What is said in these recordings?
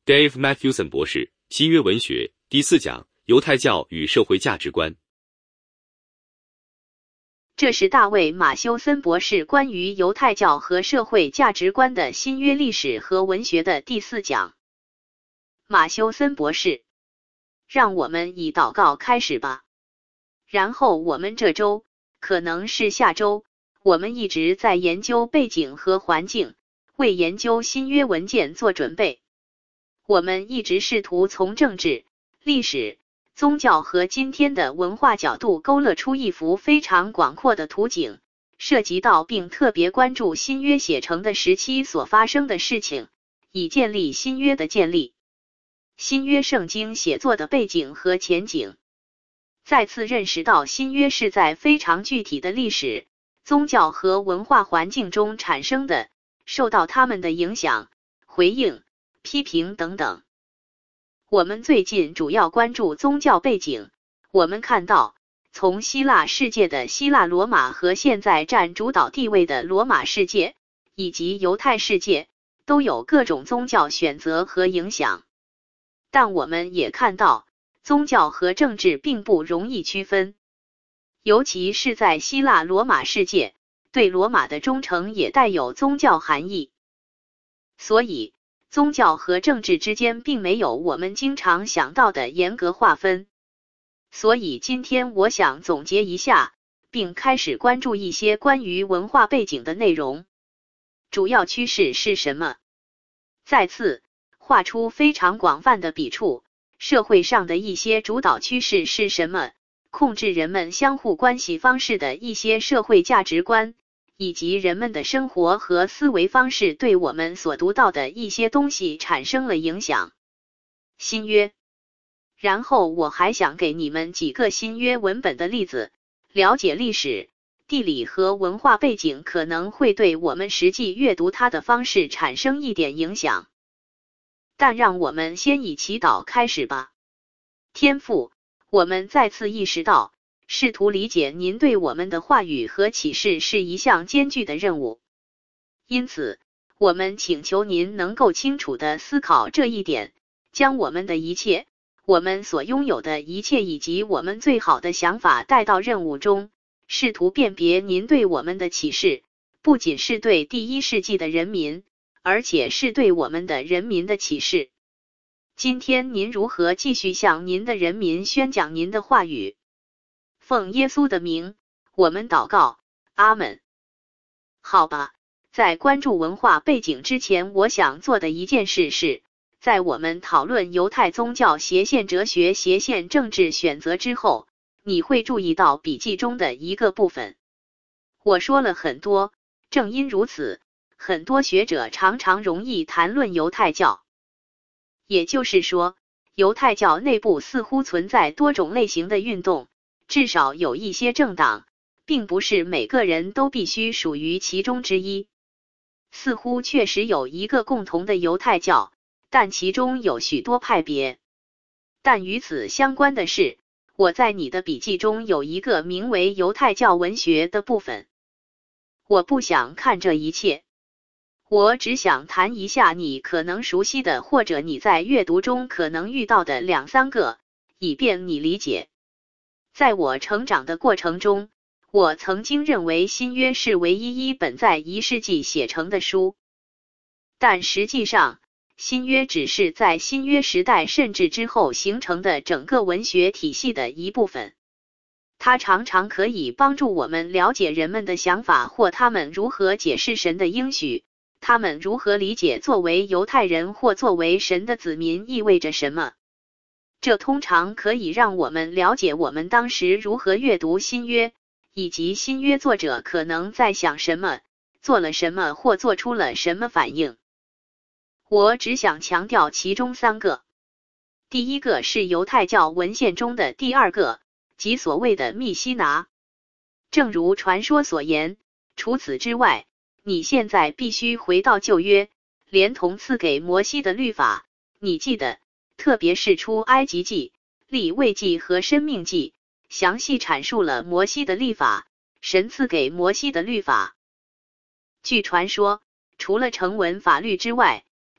Dave Matthewson 博士，新约文学，第4讲，犹太教与社会价值观。 这是大卫·马修森博士关于犹太教和社会价值观的新约历史和文学的第4讲。马修森博士，让我们以祷告开始吧。然后我们这周，可能是下周，我们一直在研究背景和环境，为研究新约文件做准备。我们一直试图从政治、历史、宗教和今天的文化角度勾勒出一幅非常广阔的图景，涉及到并特别关注新约写成的时期所发生的事情，以建立新约的建立。新约圣经写作的背景和前景。再次认识到新约是在非常具体的历史、宗教和文化环境中产生的，受到他们的影响、回应、批评等等。我们最近主要关注宗教背景，我们看到，从希腊世界的希腊罗马和现在占主导地位的罗马世界，以及犹太世界，都有各种宗教选择和影响。但我们也看到，宗教和政治并不容易区分，尤其是在希腊罗马世界，对罗马的忠诚也带有宗教含义。所以，宗教和政治之间并没有我们经常想到的严格划分。所以今天我想总结一下，并开始关注一些关于文化背景的内容。主要趋势是什么？再次画出非常广泛的笔触，社会上的一些主导趋势是什么？控制人们相互关系方式的一些社会价值观，以及人们的生活和思维方式对我们所读到的一些东西产生了影响。新约。然后我还想给你们几个新约文本的例子，了解历史、地理和文化背景可能会对我们实际阅读它的方式产生一点影响。但让我们先以祈祷开始吧。天父，我们再次意识到，试图理解您对我们的话语和启示是一项艰巨的任务。因此，我们请求您能够清楚地思考这一点，将我们的一切，我们所拥有的一切以及我们最好的想法带到任务中，试图辨别您对我们的启示，不仅是对第1世纪的人民，而且是对我们的人民的启示。今天您如何继续向您的人民宣讲您的话语？奉耶稣的名，我们祷告，阿们。好吧，在关注文化背景之前，我想做的一件事是，在我们讨论犹太宗教斜线哲学斜线政治选择之后，你会注意到笔记中的一个部分。我说了很多，正因如此，很多学者常常容易谈论犹太教。也就是说，犹太教内部似乎存在多种类型的运动，至少有一些政党，并不是每个人都必须属于其中之一。似乎确实有一个共同的犹太教，但其中有许多派别。但与此相关的是，我在你的笔记中有一个名为犹太教文学的部分。我不想看这一切。我只想谈一下你可能熟悉的，或者你在阅读中可能遇到的2-3个，以便你理解。在我成长的过程中，我曾经认为新约是唯一一本在1世纪写成的书。但实际上，新约只是在新约时代甚至之后形成的整个文学体系的一部分。它常常可以帮助我们了解人们的想法，或他们如何解释神的应许。他们如何理解作为犹太人或作为神的子民意味着什么？这通常可以让我们了解我们当时如何阅读新约，以及新约作者可能在想什么、做了什么或做出了什么反应。我只想强调其中3个。第一个是犹太教文献中的第2个，即所谓的密西拿。正如传说所言，除此之外，你现在必须回到旧约，连同赐给摩西的律法。你记得，特别是出埃及记、利未记和申命记，详细阐述了摩西的律法，神赐给摩西的律法。据传说，除了成文法律之外，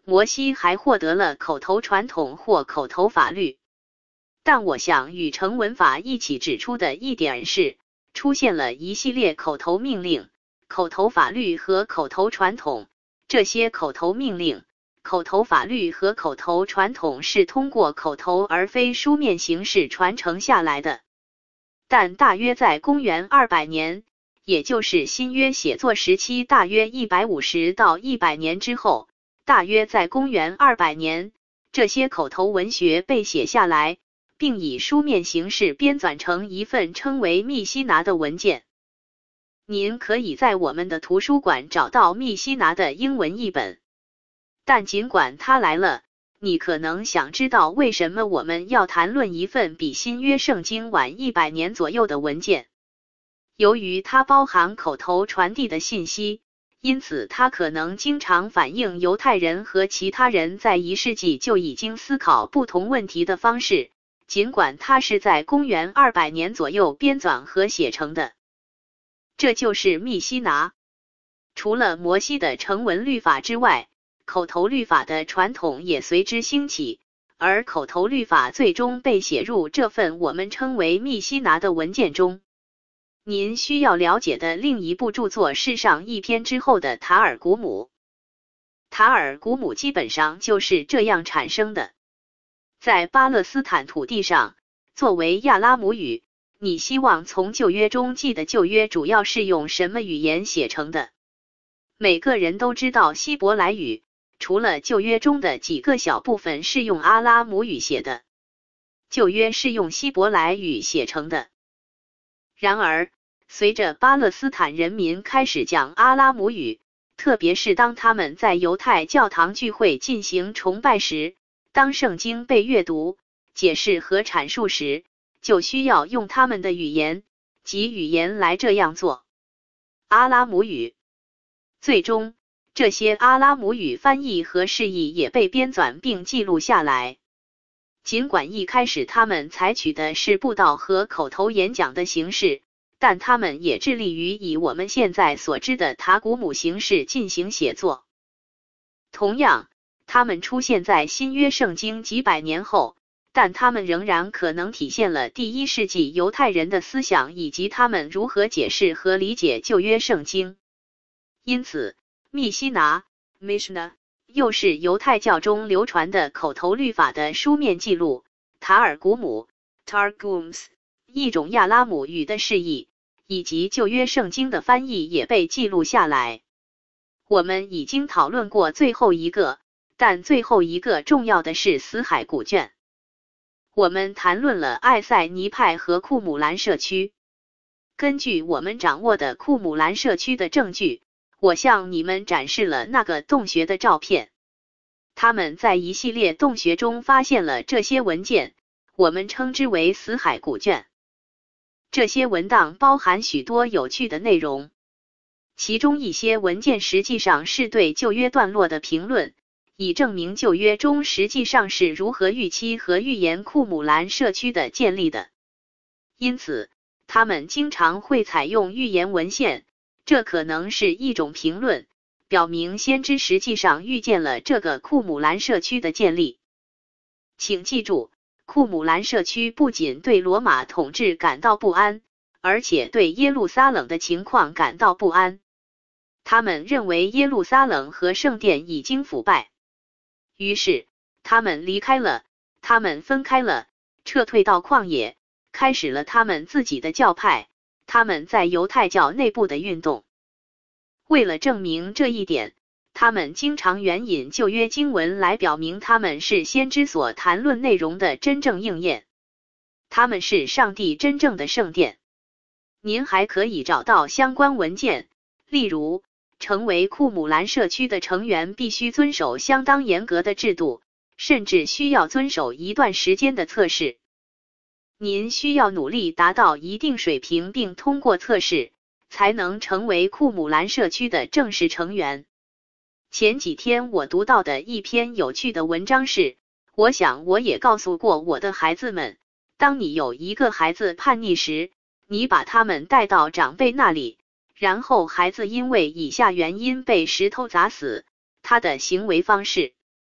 摩西还获得了口头传统或口头法律。但我想与成文法一起指出的一点是，出现了一系列口头命令、口头法律和口头传统。这些口头命令、口头法律和口头传统是通过口头而非书面形式传承下来的。但大约在公元200年，也就是新约写作时期大约150到100年之后，大约在公元200年，这些口头文学被写下来，并以书面形式编纂成一份称为密西拿的文件。您可以在我们的图书馆找到密西拿的英文译本。但尽管它来了，你可能想知道为什么我们要谈论一份比新约圣经晚100年左右的文件。由于它包含口头传递的信息，因此它可能经常反映犹太人和其他人在1世纪就已经思考不同问题的方式，尽管它是在公元200年左右编纂和写成的。这就是密西拿。除了摩西的成文律法之外，口头律法的传统也随之兴起，而口头律法最终被写入这份我们称为密西拿的文件中。您需要了解的另一部著作是上一篇之后的塔尔古姆。塔尔古姆基本上就是这样产生的。在巴勒斯坦土地上，作为亚拉姆语，你希望从旧约中记的旧约主要是用什么语言写成的？每个人都知道希伯来语，除了旧约中的几个小部分是用阿拉姆语写的。旧约是用希伯来语写成的。然而，随着巴勒斯坦人民开始讲阿拉姆语，特别是当他们在犹太教堂聚会进行崇拜时，当圣经被阅读、解释和阐述时，就需要用他们的语言及语言来这样做。阿拉姆语。最终，这些阿拉姆语翻译和释义也被编纂并记录下来。尽管一开始他们采取的是布道和口头演讲的形式，但他们也致力于以我们现在所知的塔古姆形式进行写作。同样，他们出现在新约圣经几百年后，但他们仍然可能体现了第1世纪犹太人的思想以及他们如何解释和理解旧约圣经。因此，密西拿 Mishnah 又是犹太教中流传的口头律法的书面记录。塔尔古姆 Targums 一种亚拉姆语的释义，以及旧约圣经的翻译也被记录下来。我们已经讨论过最后一个，但最后一个重要的是死海古卷。我们谈论了艾塞尼派和库姆兰社区。根据我们掌握的库姆兰社区的证据，我向你们展示了那个洞穴的照片。他们在一系列洞穴中发现了这些文件，我们称之为死海古卷。这些文档包含许多有趣的内容，其中一些文件实际上是对旧约段落的评论，以证明旧约中实际上是如何预期和预言库姆兰社区的建立的。因此，他们经常会采用预言文献，这可能是一种评论，表明先知实际上预见了这个库姆兰社区的建立。请记住，库姆兰社区不仅对罗马统治感到不安，而且对耶路撒冷的情况感到不安。他们认为耶路撒冷和圣殿已经腐败，于是他们离开了，他们分开了，撤退到旷野，开始了他们自己的教派，他们在犹太教内部的运动。为了证明这一点，他们经常援引旧约经文来表明他们是先知所谈论内容的真正应验。他们是上帝真正的圣殿。您还可以找到相关文件，例如，成为库姆兰社区的成员必须遵守相当严格的制度，甚至需要遵守一段时间的测试。您需要努力达到一定水平并通过测试，才能成为库姆兰社区的正式成员。前几天我读到的一篇有趣的文章是，我想我也告诉过我的孩子们，当你有一个孩子叛逆时，你把他们带到长辈那里，然后孩子因为以下原因被石头砸死，他的行为方式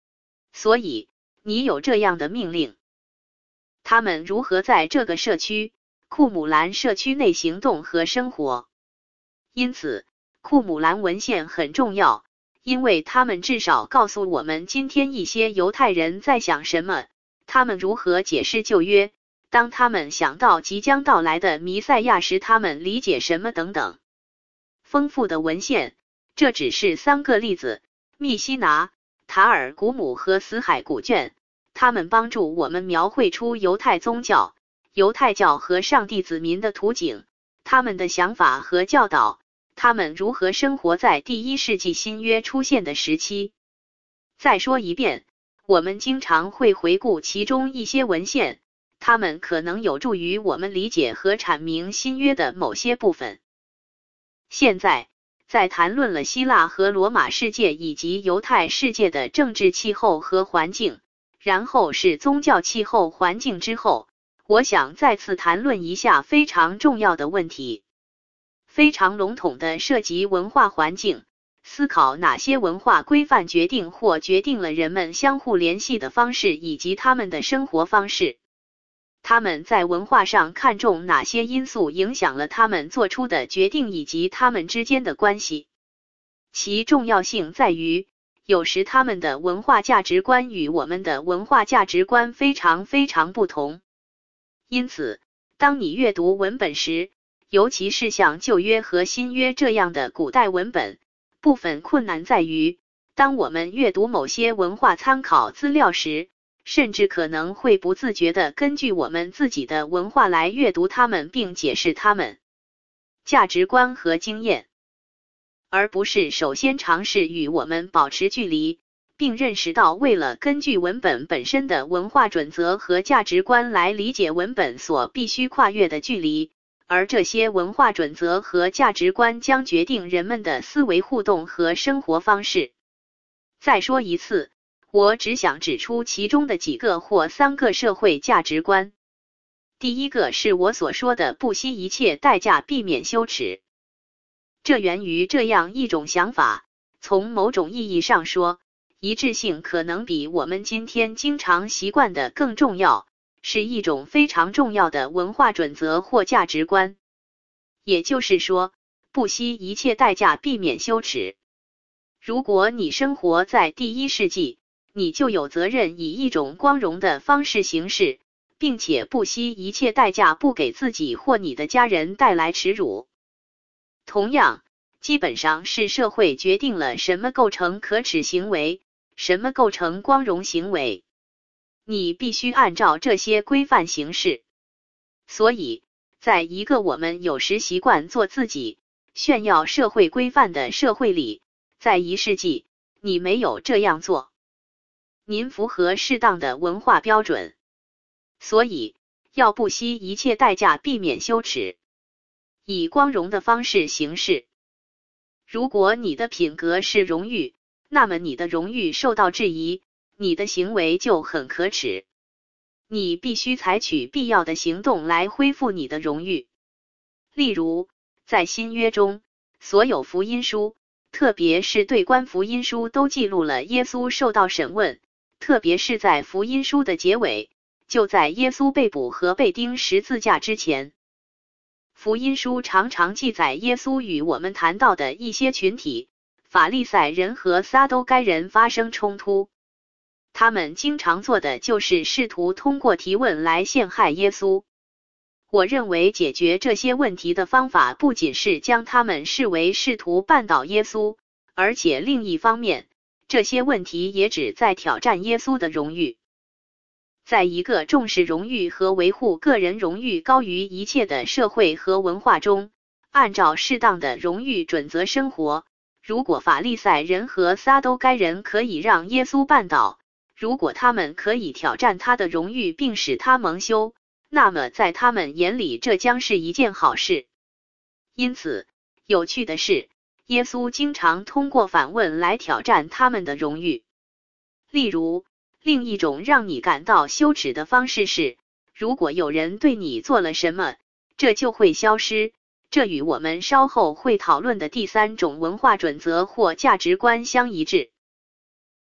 所以你有这样的命令。他们如何在这个社区库姆兰社区内行动和生活？因此，库姆兰文献很重要，因为他们至少告诉我们今天一些犹太人在想什么，他们如何解释旧约，当他们想到即将到来的弥赛亚时，他们理解什么等等。丰富的文献，这只是3个例子：密西拿、塔尔古姆和死海古卷，他们帮助我们描绘出犹太宗教、犹太教和上帝子民的图景，他们的想法和教导，他们如何生活在第1世纪新约出现的时期。再说一遍，我们经常会回顾其中一些文献，它们可能有助于我们理解和阐明新约的某些部分。现在，在谈论了希腊和罗马世界以及犹太世界的政治气候和环境，然后是宗教气候环境之后，我想再次谈论一下非常重要的问题。非常笼统的涉及文化环境，思考哪些文化规范决定或决定了人们相互联系的方式以及他们的生活方式。他们在文化上看重哪些因素影响了他们做出的决定以及他们之间的关系。其重要性在于，有时他们的文化价值观与我们的文化价值观非常不同。因此，当你阅读文本时，尤其是像旧约和新约这样的古代文本，部分困难在于，当我们阅读某些文化参考资料时，甚至可能会不自觉地根据我们自己的文化来阅读它们并解释它们。价值观和经验，而不是首先尝试与我们保持距离，并认识到为了根据文本本身的文化准则和价值观来理解文本所必须跨越的距离，而这些文化准则和价值观将决定人们的思维互动和生活方式。再说一次，我只想指出其中的几个或3个社会价值观。第一个是我所说的不惜一切代价避免羞耻。这源于这样一种想法，从某种意义上说，一致性可能比我们今天经常习惯的更重要，是一种非常重要的文化准则或价值观。也就是说，不惜一切代价避免羞耻。如果你生活在第1世纪，你就有责任以一种光荣的方式行事，并且不惜一切代价不给自己或你的家人带来耻辱。同样，基本上是社会决定了什么构成可耻行为，什么构成光荣行为。你必须按照这些规范行事。所以，在一个我们有时习惯做自己、炫耀社会规范的社会里，在1世纪，你没有这样做。您符合适当的文化标准，所以要不惜一切代价避免羞耻，以光荣的方式行事。如果你的品格是荣誉，那么你的荣誉受到质疑，你的行为就很可耻。你必须采取必要的行动来恢复你的荣誉。例如，在新约中，所有福音书，特别是对观福音书都记录了耶稣受到审问，特别是在福音书的结尾，就在耶稣被捕和被钉十字架之前。福音书常常记载耶稣与我们谈到的一些群体，法利赛人和撒都该人发生冲突。他们经常做的就是试图通过提问来陷害耶稣。我认为解决这些问题的方法不仅是将他们视为试图绊倒耶稣，而且另一方面，这些问题也旨在挑战耶稣的荣誉。在一个重视荣誉和维护个人荣誉高于一切的社会和文化中，按照适当的荣誉准则生活，如果法利赛人和撒都该人可以让耶稣绊倒，如果他们可以挑战他的荣誉并使他蒙羞，那么在他们眼里这将是一件好事。因此，有趣的是，耶稣经常通过反问来挑战他们的荣誉。例如，另一种让你感到羞耻的方式是，如果有人对你做了什么，这就会消失。这与我们稍后会讨论的第3种文化准则或价值观相一致。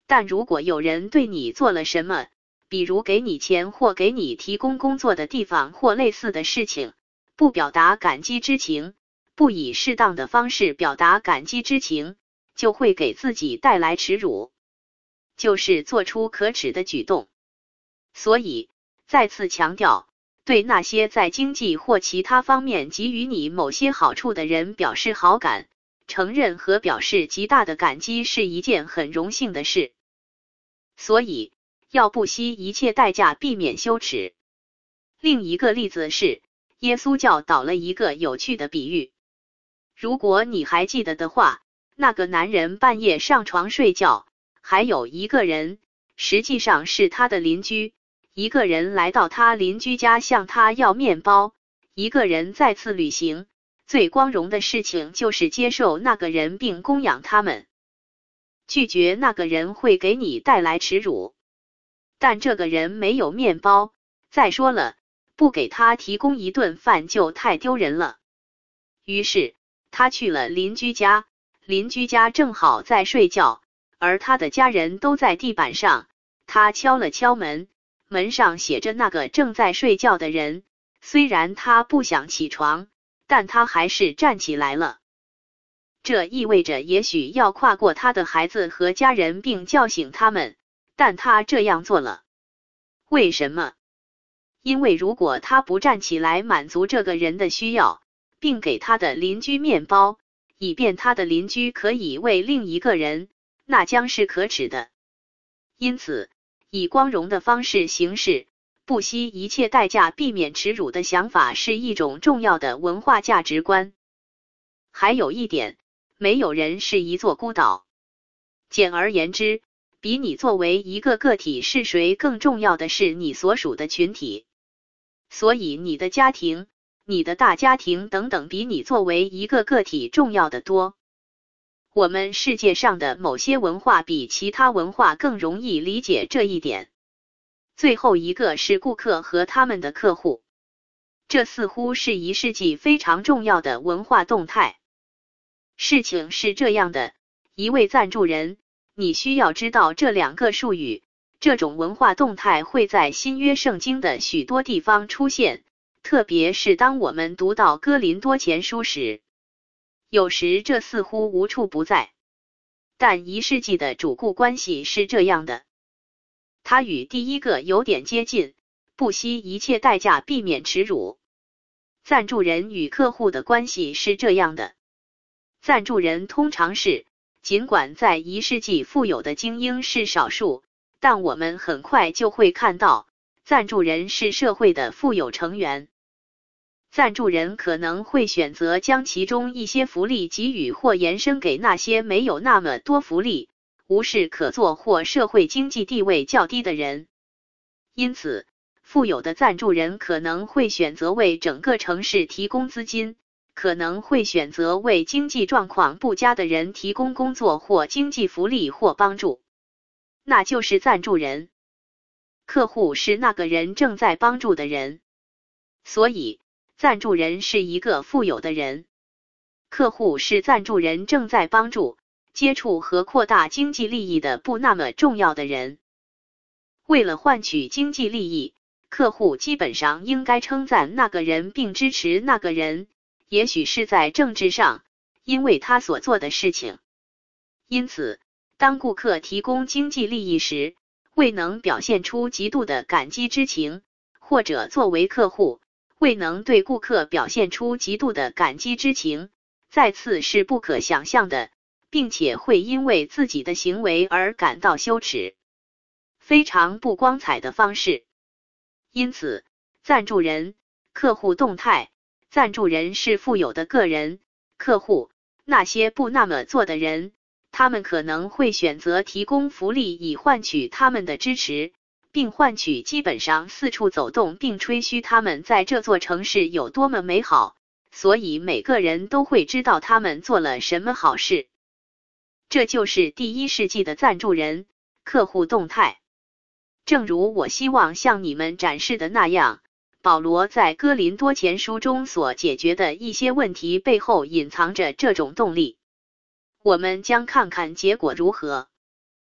但如果有人对你做了什么，比如给你钱或给你提供工作的地方或类似的事情，不表达感激之情，不以适当的方式表达感激之情，就会给自己带来耻辱，就是做出可耻的举动。所以，再次强调，对那些在经济或其他方面给予你某些好处的人表示好感，承认和表示极大的感激是一件很荣幸的事。所以，要不惜一切代价避免羞耻。另一个例子是，耶稣教导了一个有趣的比喻。如果你还记得的话，那个男人半夜上床睡觉，还有一个人，实际上是他的邻居，一个人来到他邻居家向他要面包，一个人再次旅行，最光荣的事情就是接受那个人并供养他们。拒绝那个人会给你带来耻辱，但这个人没有面包，再说了，不给他提供一顿饭就太丢人了。于是，他去了邻居家，邻居家正好在睡觉，而他的家人都在地板上。他敲了敲门，门上写着那个正在睡觉的人。虽然他不想起床，但他还是站起来了。这意味着也许要跨过他的孩子和家人并叫醒他们，但他这样做了。为什么？因为如果他不站起来满足这个人的需要，并给他的邻居面包，以便他的邻居可以为另一个人，那将是可耻的。因此，以光荣的方式行事，不惜一切代价避免耻辱的想法是一种重要的文化价值观。还有一点，没有人是一座孤岛。简而言之，比你作为一个个体是谁更重要的是你所属的群体。所以你的家庭、你的大家庭等等比你作为一个个体重要的多。我们世界上的某些文化比其他文化更容易理解这一点。最后一个是顾客和他们的客户，这似乎是1世纪非常重要的文化动态。事情是这样的，一位赞助人，你需要知道这2个术语。这种文化动态会在新约圣经的许多地方出现，特别是当我们读到哥林多前书时。有时这似乎无处不在，但1世纪的主顾关系是这样的。它与第一个有点接近，不惜一切代价避免耻辱。赞助人与客户的关系是这样的。赞助人通常是，尽管在1世纪富有的精英是少数，但我们很快就会看到，赞助人是社会的富有成员。赞助人可能会选择将其中一些福利给予或延伸给那些没有那么多福利、无事可做或社会经济地位较低的人。因此，富有的赞助人可能会选择为整个城市提供资金，可能会选择为经济状况不佳的人提供工作或经济福利或帮助。那就是赞助人。客户是那个人正在帮助的人。所以，赞助人是一个富有的人。客户是赞助人正在帮助、接触和扩大经济利益的不那么重要的人。为了换取经济利益，客户基本上应该称赞那个人并支持那个人，也许是在政治上，因为他所做的事情。因此，当顾客提供经济利益时，未能表现出极度的感激之情，或者作为客户，未能对顾客表现出极度的感激之情，再次是不可想象的，并且会因为自己的行为而感到羞耻。非常不光彩的方式。因此，赞助人、客户动态，赞助人是富有的个人，客户，那些不那么做的人，他们可能会选择提供福利以换取他们的支持，并换取基本上四处走动并吹嘘他们在这座城市有多么美好，所以每个人都会知道他们做了什么好事。这就是第1世纪的赞助人、客户动态。正如我希望向你们展示的那样，保罗在哥林多前书中所解决的一些问题背后隐藏着这种动力。我们将看看结果如何。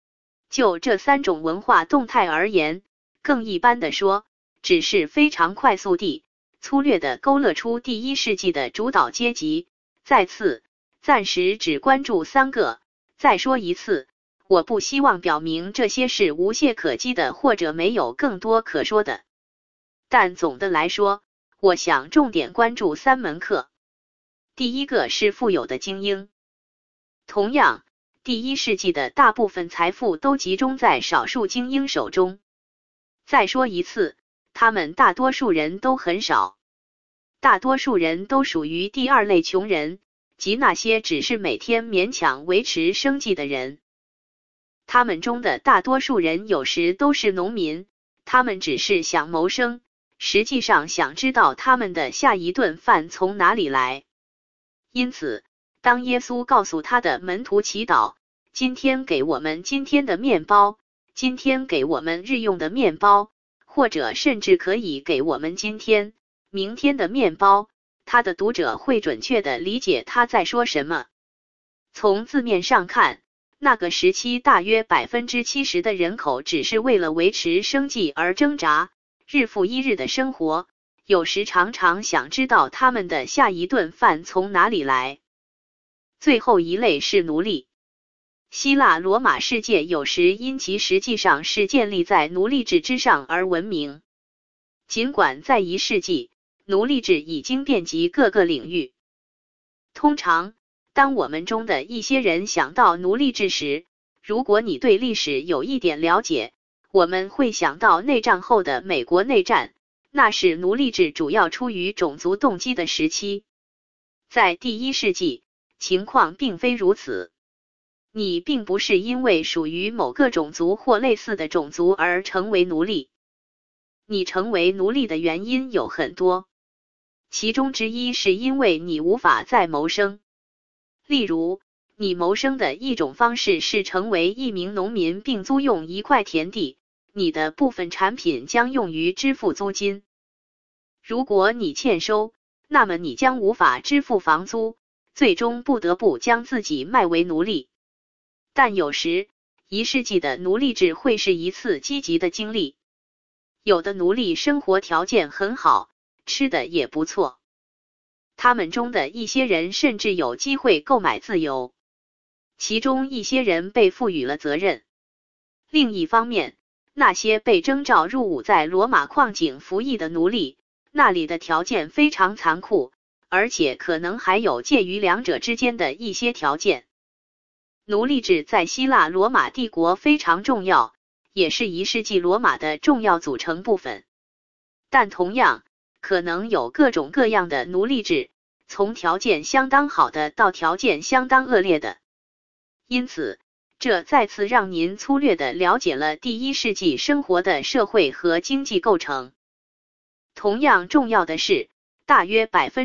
就这3种文化动态而言，更一般的说，只是非常快速地、粗略地勾勒出第1世纪的主导阶级。再次，暂时只关注3个。再说一次，我不希望表明这些是无懈可击的，或者没有更多可说的。但总的来说，我想重点关注3门课。第一个是富有的精英。同样，第1世纪的大部分财富都集中在少数精英手中。再说一次，他们大多数人都很少。大多数人都属于第2类穷人，即那些只是每天勉强维持生计的人。他们中的大多数人有时都是农民，他们只是想谋生，实际上想知道他们的下一顿饭从哪里来。因此，当耶稣告诉他的门徒祈祷，今天给我们今天的面包，今天给我们日用的面包，或者甚至可以给我们今天、明天的面包，他的读者会准确地理解他在说什么。从字面上看，那个时期大约 70% 的人口只是为了维持生计而挣扎，日复一日的生活，有时常常想知道他们的下一顿饭从哪里来。最后一类是奴隶。希腊罗马世界有时因其实际上是建立在奴隶制之上而闻名。尽管在1世纪，奴隶制已经遍及各个领域。通常，当我们中的一些人想到奴隶制时，如果你对历史有一点了解，我们会想到内战后的美国内战，那是奴隶制主要出于种族动机的时期。在第1世纪，情况并非如此。你并不是因为属于某个种族或类似的种族而成为奴隶。你成为奴隶的原因有很多，其中之一是因为你无法再谋生。例如，你谋生的一种方式是成为一名农民并租用一块田地，你的部分产品将用于支付租金。如果你欠收，那么你将无法支付房租，最终不得不将自己卖为奴隶。但有时，1世纪的奴隶制会是一次积极的经历。有的奴隶生活条件很好，吃的也不错。他们中的一些人甚至有机会购买自由，其中一些人被赋予了责任。另一方面，那些被征召入伍在罗马矿井服役的奴隶，那里的条件非常残酷，而且可能还有介于两者之间的一些条件。奴隶制在希腊罗马帝国非常重要，也是1世纪罗马的重要组成部分。但同样，可能有各种各样的奴隶制，从条件相当好的到条件相当恶劣的。因此，这再次让您粗略地了解了第1世纪生活的社会和经济构成。同样重要的是，大约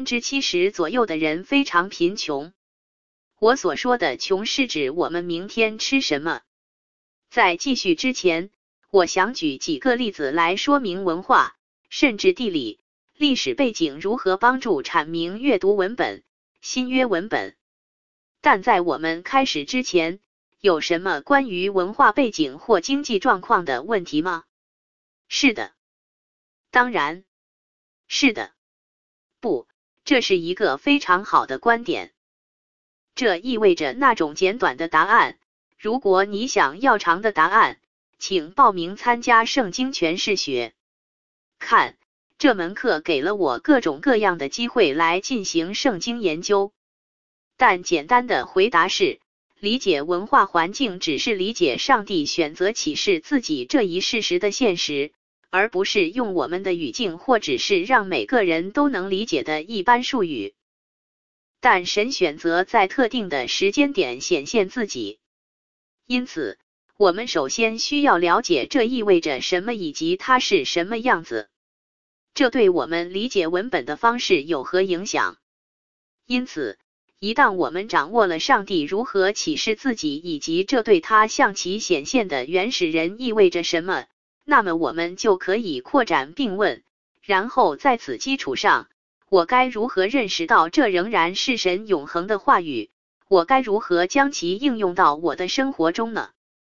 70% 左右的人非常贫穷。我所说的穷是指我们明天吃什么。在继续之前，我想举几个例子来说明文化，甚至地理、历史背景如何帮助阐明阅读文本、新约文本。但在我们开始之前，有什么关于文化背景或经济状况的问题吗？是的。当然。是的。不，这是一个非常好的观点。这意味着那种简短的答案。如果你想要长的答案，请报名参加圣经诠释学。看，这门课给了我各种各样的机会来进行圣经研究。但简单的回答是，理解文化环境只是理解上帝选择启示自己这一事实的现实，而不是用我们的语境或只是让每个人都能理解的一般术语。但神选择在特定的时间点显现自己。因此，我们首先需要了解这意味着什么以及它是什么样子。这对我们理解文本的方式有何影响？因此，一旦我们掌握了上帝如何启示自己以及这对他向其显现的原始人意味着什么，那么我们就可以扩展并问，然后在此基础上，我该如何认识到这仍然是神永恒的话语？我该如何将其应用到我的生活中呢？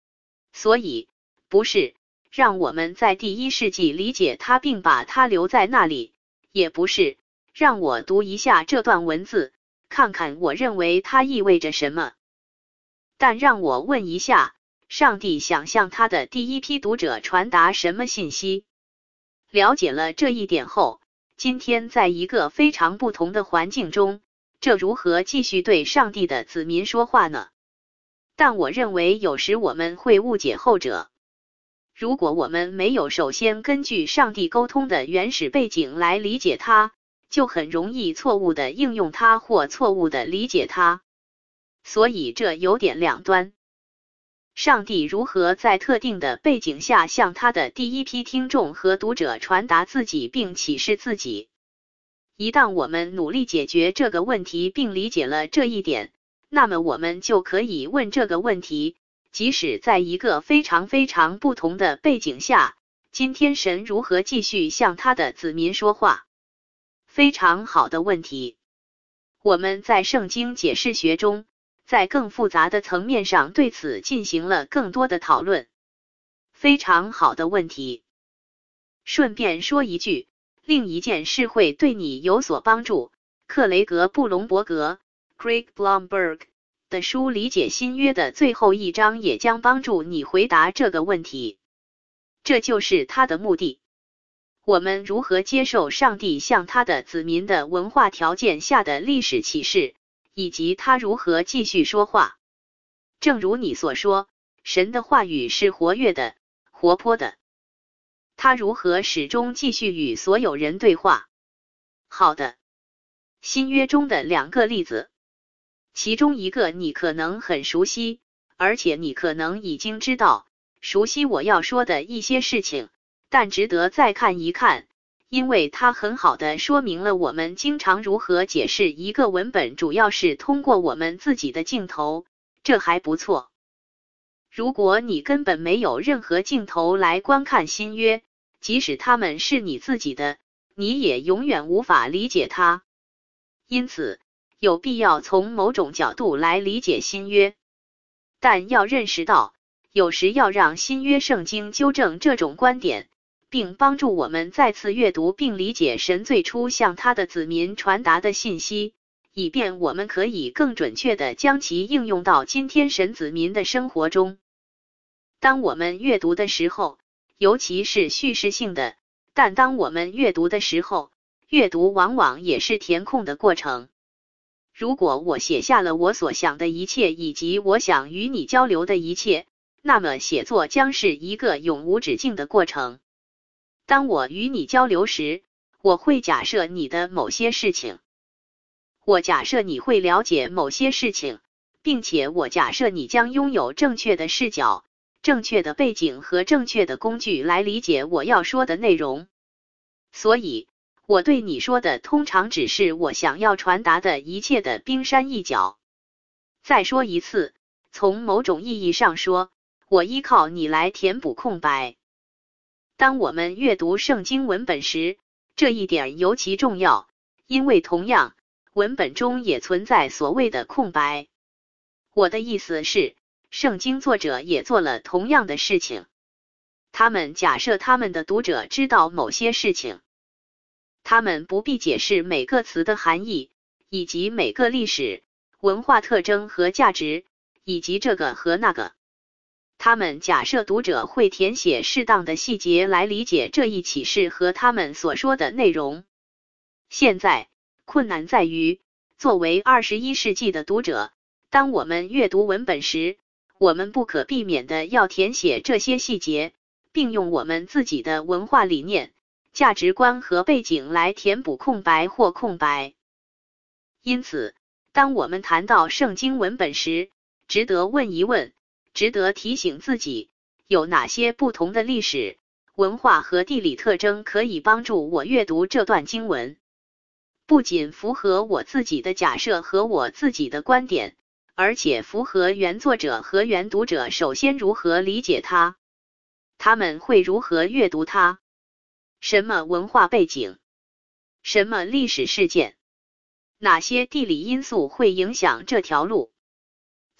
所以，不是让我们在第1世纪理解它并把它留在那里，也不是让我读一下这段文字，看看我认为它意味着什么。但让我问一下，上帝想向他的第一批读者传达什么信息？了解了这一点后，今天在一个非常不同的环境中，这如何继续对上帝的子民说话呢？但我认为有时我们会误解后者。如果我们没有首先根据上帝沟通的原始背景来理解它，就很容易错误地应用它或错误地理解它。所以这有点两端。上帝如何在特定的背景下向他的第一批听众和读者传达自己并启示自己？一旦我们努力解决这个问题并理解了这一点，那么我们就可以问这个问题，即使在一个非常非常不同的背景下，今天神如何继续向他的子民说话？非常好的问题。我们在圣经解释学中，在更复杂的层面上对此进行了更多的讨论。非常好的问题。顺便说一句，另一件事会对你有所帮助。克雷格·布隆伯格 （Craig Blomberg） 的书《理解新约》的最后一章也将帮助你回答这个问题。这就是他的目的。我们如何接受上帝向他的子民的文化条件下的历史启示，以及他如何继续说话？正如你所说，神的话语是活跃的、活泼的。他如何始终继续与所有人对话？好的。新约中的2个例子，其中一个你可能很熟悉，而且你可能已经知道，熟悉我要说的一些事情，但值得再看一看，因为它很好的说明了我们经常如何解释一个文本主要是通过我们自己的镜头，这还不错。如果你根本没有任何镜头来观看新约，即使它们是你自己的，你也永远无法理解它。因此，有必要从某种角度来理解新约。但要认识到，有时要让新约圣经纠正这种观点，并帮助我们再次阅读并理解神最初向他的子民传达的信息，以便我们可以更准确地将其应用到今天神子民的生活中。当我们阅读的时候，尤其是叙事性的，但当我们阅读的时候，阅读往往也是填空的过程。如果我写下了我所想的一切以及我想与你交流的一切，那么写作将是一个永无止境的过程。当我与你交流时，我会假设你的某些事情。我假设你会了解某些事情，并且我假设你将拥有正确的视角、正确的背景和正确的工具来理解我要说的内容。所以，我对你说的通常只是我想要传达的一切的冰山一角。再说一次，从某种意义上说，我依靠你来填补空白。当我们阅读圣经文本时，这一点尤其重要，因为同样，文本中也存在所谓的空白。我的意思是，圣经作者也做了同样的事情。他们假设他们的读者知道某些事情。他们不必解释每个词的含义，以及每个历史、文化特征和价值，以及这个和那个。他们假设读者会填写适当的细节来理解这一启示和他们所说的内容。现在，困难在于，作为21世纪的读者，当我们阅读文本时，我们不可避免地要填写这些细节，并用我们自己的文化理念、价值观和背景来填补空白或空白。因此，当我们谈到圣经文本时，值得问一问，值得提醒自己，有哪些不同的历史、文化和地理特征可以帮助我阅读这段经文。不仅符合我自己的假设和我自己的观点，而且符合原作者和原读者首先如何理解它，他们会如何阅读它。什么文化背景？什么历史事件？哪些地理因素会影响这条路？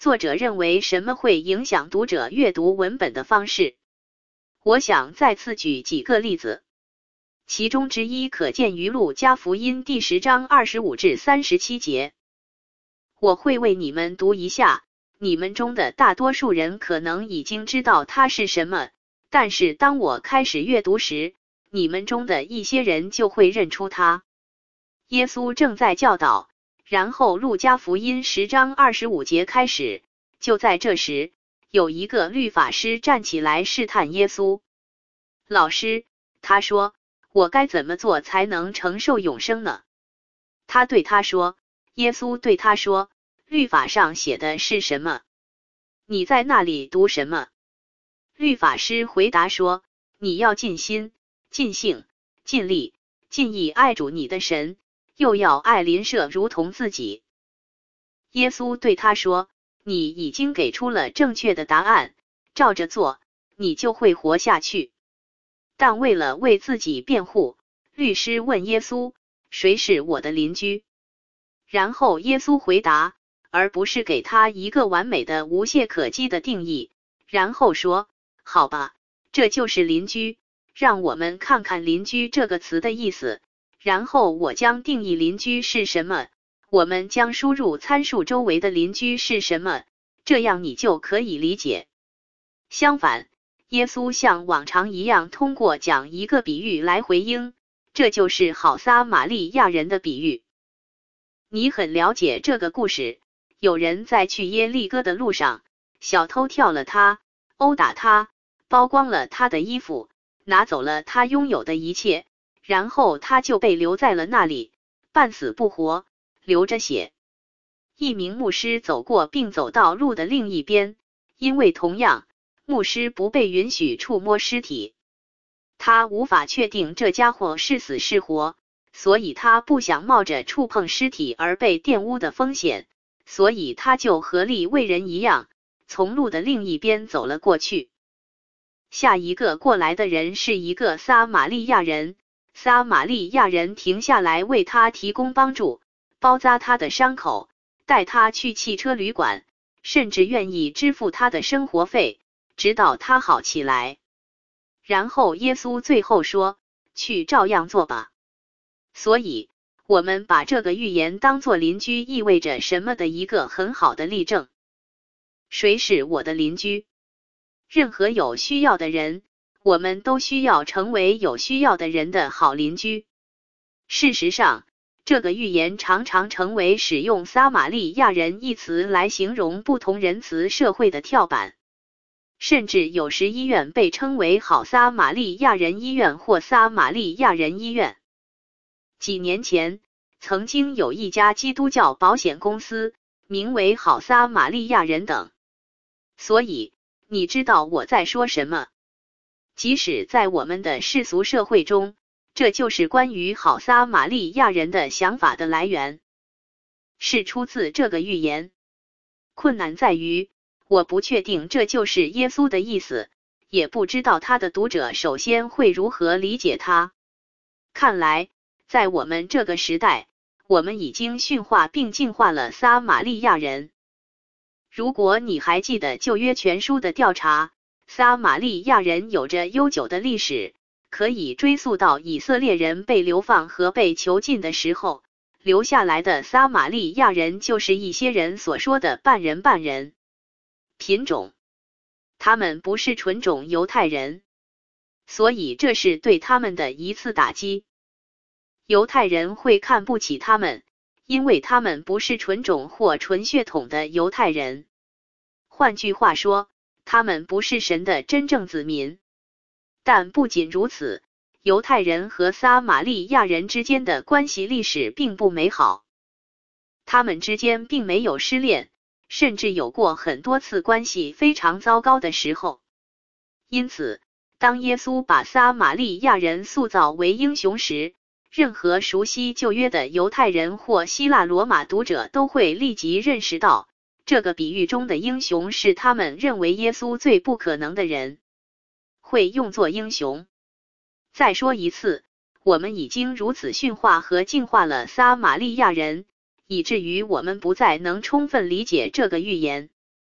作者认为什么会影响读者阅读文本的方式？我想再次举几个例子，其中之一可见于路加福音第10章25至37节。我会为你们读一下，你们中的大多数人可能已经知道它是什么，但是当我开始阅读时，你们中的一些人就会认出它。耶稣正在教导，然后路加福音10章25节开始，就在这时，有一个律法师站起来试探耶稣。老师，他说，我该怎么做才能承受永生呢？他对他说，耶稣对他说，律法上写的是什么？你在那里读什么？律法师回答说，你要尽心、尽性、尽力、尽意爱主你的神，又要爱邻舍如同自己。耶稣对他说，你已经给出了正确的答案，照着做，你就会活下去。但为了为自己辩护，律师问耶稣，谁是我的邻居？然后耶稣回答，而不是给他一个完美的无懈可击的定义，然后说，好吧，这就是邻居，让我们看看邻居这个词的意思，然后我将定义邻居是什么，我们将输入参数周围的邻居是什么，这样你就可以理解。相反，耶稣像往常一样通过讲一个比喻来回应，这就是好撒玛利亚人的比喻。你很了解这个故事，有人在去耶利哥的路上，小偷跳了他，殴打他，剥光了他的衣服，拿走了他拥有的一切，然后他就被留在了那里，半死不活，流着血。一名牧师走过并走到路的另一边，因为同样，牧师不被允许触摸尸体。他无法确定这家伙是死是活，所以他不想冒着触碰尸体而被玷污的风险，所以他就和利未人一样，从路的另一边走了过去。下一个过来的人是一个撒玛利亚人，撒玛利亚人停下来为他提供帮助，包扎他的伤口，带他去汽车旅馆，甚至愿意支付他的生活费，直到他好起来。然后耶稣最后说，去照样做吧。所以，我们把这个寓言当作邻居意味着什么的一个很好的例证。谁是我的邻居？任何有需要的人，我们都需要成为有需要的人的好邻居。事实上，这个寓言常常成为使用撒玛利亚人一词来形容不同人词社会的跳板。甚至有时医院被称为好撒玛利亚人医院或撒玛利亚人医院。几年前，曾经有一家基督教保险公司，名为好撒玛利亚人等。所以，你知道我在说什么。即使在我们的世俗社会中，这就是关于好撒玛利亚人的想法的来源，是出自这个寓言。困难在于，我不确定这就是耶稣的意思，也不知道他的读者首先会如何理解他。看来，在我们这个时代，我们已经驯化并净化了撒玛利亚人。如果你还记得旧约全书的调查，撒玛利亚人有着悠久的历史，可以追溯到以色列人被流放和被囚禁的时候，留下来的撒玛利亚人就是一些人所说的半人半人品种，他们不是纯种犹太人，所以这是对他们的一次打击。犹太人会看不起他们，因为他们不是纯种或纯血统的犹太人。换句话说，他们不是神的真正子民。但不仅如此，犹太人和撒玛利亚人之间的关系历史并不美好。他们之间并没有失恋，甚至有过很多次关系非常糟糕的时候。因此，当耶稣把撒玛利亚人塑造为英雄时，任何熟悉旧约的犹太人或希腊罗马读者都会立即认识到，这个比喻中的英雄是他们认为耶稣最不可能的人会用作英雄。再说一次，我们已经如此驯化和净化了撒玛利亚人，以至于我们不再能充分理解这个寓言。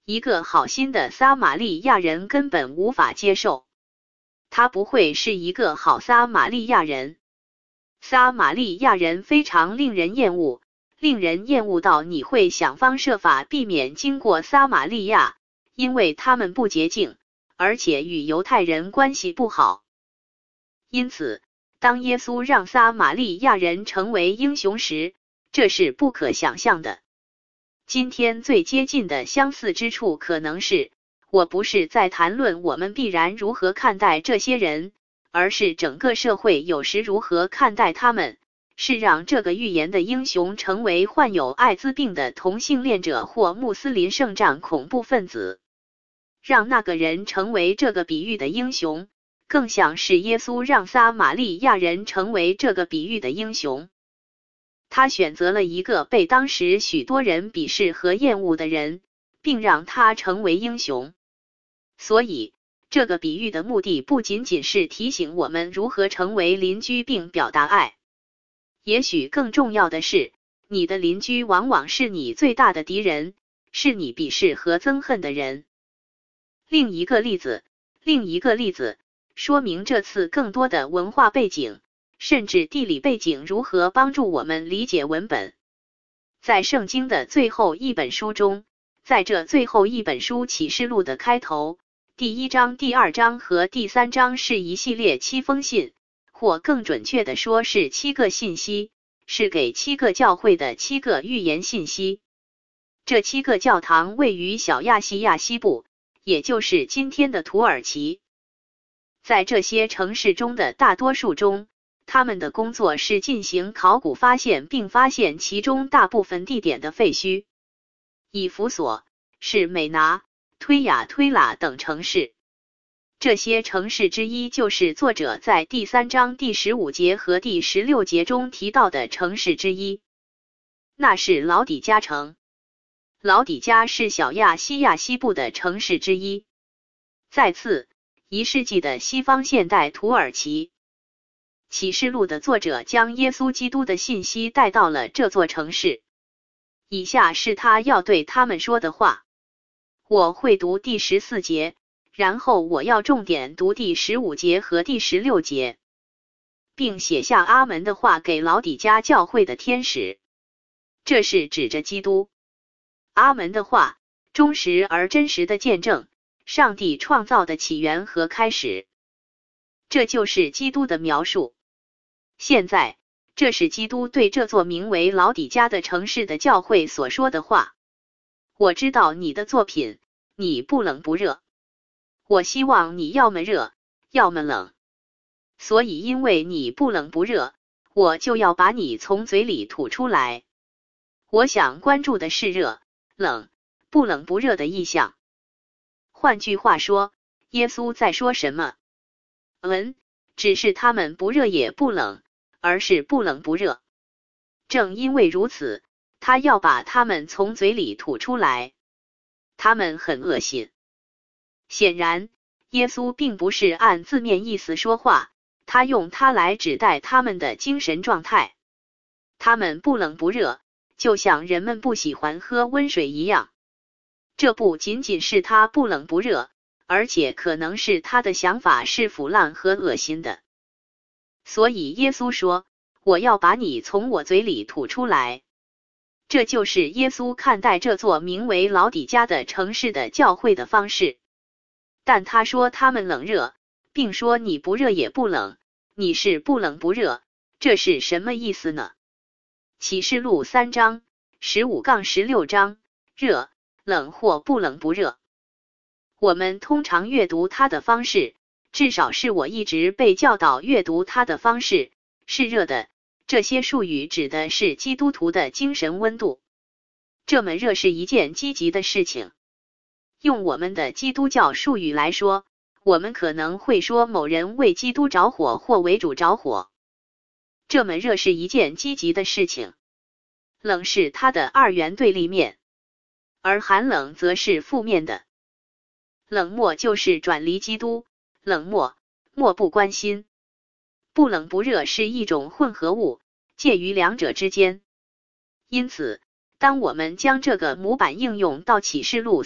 一个好心的撒玛利亚人根本无法接受，他不会是一个好撒玛利亚人。撒玛利亚人非常令人厌恶，令人厌恶到你会想方设法避免经过撒玛利亚，因为他们不洁净，而且与犹太人关系不好。因此，当耶稣让撒玛利亚人成为英雄时，这是不可想象的。今天最接近的相似之处可能是，我不是在谈论我们必然如何看待这些人，而是整个社会有时如何看待他们，是让这个预言的英雄成为患有艾滋病的同性恋者或穆斯林圣战恐怖分子。让那个人成为这个比喻的英雄，更像是耶稣让撒玛利亚人成为这个比喻的英雄。他选择了一个被当时许多人鄙视和厌恶的人，并让他成为英雄。所以，这个比喻的目的不仅仅是提醒我们如何成为邻居并表达爱，也许更重要的是，你的邻居往往是你最大的敌人，是你鄙视和憎恨的人。另一个例子说明这次更多的文化背景，甚至地理背景如何帮助我们理解文本。在圣经的最后一本书中，在这最后一本书启示录的开头，第1章、第2章和第3章是一系列7封信，或更准确的说是7个信息，是给7个教会的7个预言信息。这7个教堂位于小亚细亚西部，也就是今天的土耳其。在这些城市中的大多数中，他们的工作是进行考古发现并发现其中大部分地点的废墟。以弗所、是美拿、推雅推拉等城市。这些城市之一就是作者在第3章第15节和第16节中提到的城市之一，那是老底嘉城。老底嘉是小亚细亚西部的城市之一。再次，1世纪的西方现代土耳其。启示录的作者将耶稣基督的信息带到了这座城市。以下是他要对他们说的话。我会读第14节，然后我要重点读第15节和第16节，并写下阿门的话给老底嘉教会的天使。这是指着基督。阿门的话，忠实而真实的见证，上帝创造的起源和开始。这就是基督的描述。现在，这是基督对这座名为老底嘉的城市的教会所说的话。我知道你的作品，你不冷不热。我希望你要么热，要么冷。所以因为你不冷不热，我就要把你从嘴里吐出来。我想关注的是热、冷、不冷不热的意象。换句话说，耶稣在说什么？只是他们不热也不冷，而是不冷不热。正因为如此，他要把他们从嘴里吐出来。他们很恶心。显然，耶稣并不是按字面意思说话，他用它来指代他们的精神状态。他们不冷不热，就像人们不喜欢喝温水一样。这不仅仅是他不冷不热，而且可能是他的想法是腐烂和恶心的。所以耶稣说，我要把你从我嘴里吐出来。这就是耶稣看待这座名为老底嘉的城市的教会的方式。但他说他们冷热，并说你不热也不冷，你是不冷不热，这是什么意思呢？启示录3章 15-16章，热、冷或不冷不热。我们通常阅读它的方式，至少是我一直被教导阅读它的方式，是热的。这些术语指的是基督徒的精神温度。这么热是一件积极的事情。用我们的基督教术语来说，我们可能会说某人为基督着火或为主着火。这么热是一件积极的事情。冷是它的二元对立面，而寒冷则是负面的。冷漠就是转离基督，冷漠、漠不关心。不冷不热是一种混合物，介于两者之间。因此， 当我们将这个模板应用到启示录